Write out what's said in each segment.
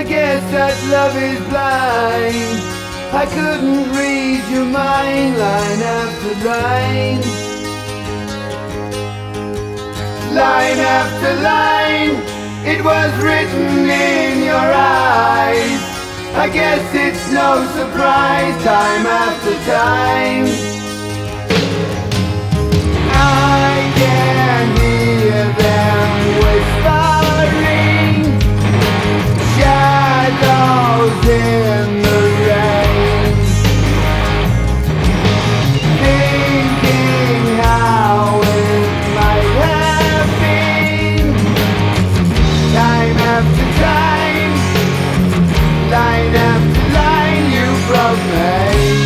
I guess that love is blind. I couldn't read your mind line after line. Line after line, it was written in your eyes. I guess it's no surprise, time after time. I can hear them whispering, shadows in the rain, thinking how it might have been. Time after time, line after line, you broke me.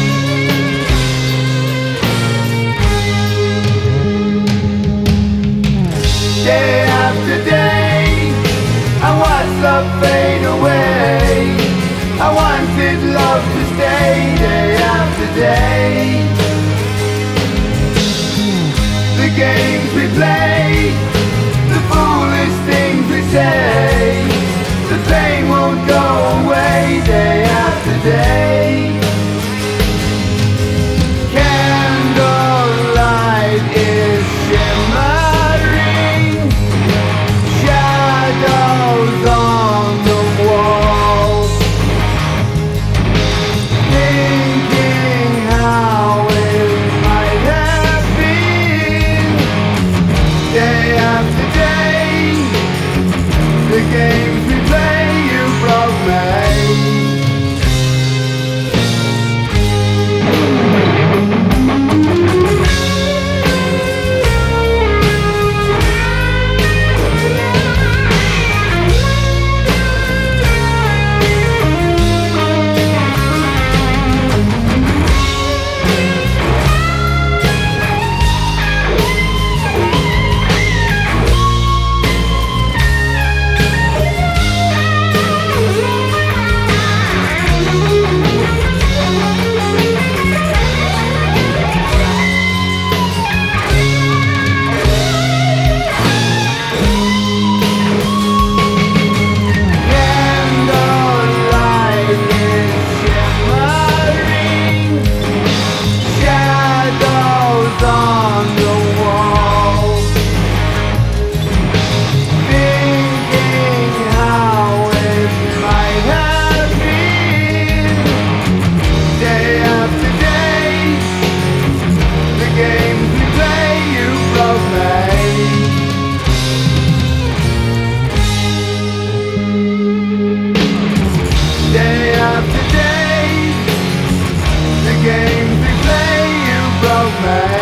Day after day, I watched love fade away. I wanted love to stay day after day. The games we play, the foolish things we say, the pain won't go away day after day. Candlelight is shimmering, shadows on the wall, thinking how it might have been. Day after day, the games we play, you broke me. Day after day, the games we play, you broke me.